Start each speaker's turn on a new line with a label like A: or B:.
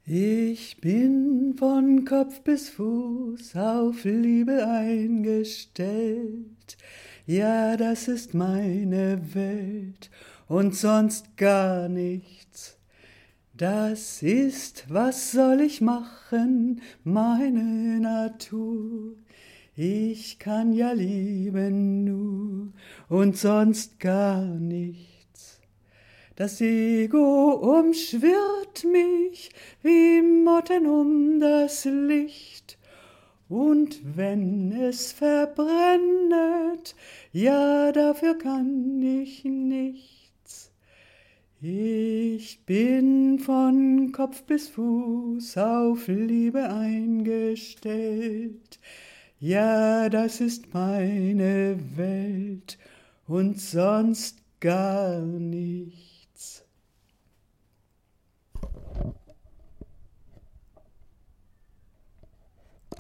A: Ich bin von Kopf bis Fuß auf Liebe eingestellt. Ja, das ist meine Welt und sonst gar nichts. Das ist, was soll ich machen, meine Natur. Ich kann ja lieben nur und sonst gar nichts. Das Ego umschwirrt mich wie Motten um das Licht. Und wenn es verbrennet, ja, dafür kann ich nichts. Ich bin von Kopf bis Fuß auf Liebe eingestellt. Ja, das ist meine Welt und sonst gar nicht.